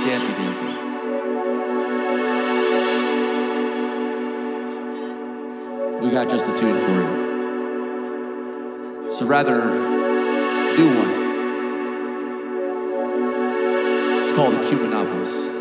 dancey dancey. We got just the tune for you. So rather do one. It's called a Cubanopolis.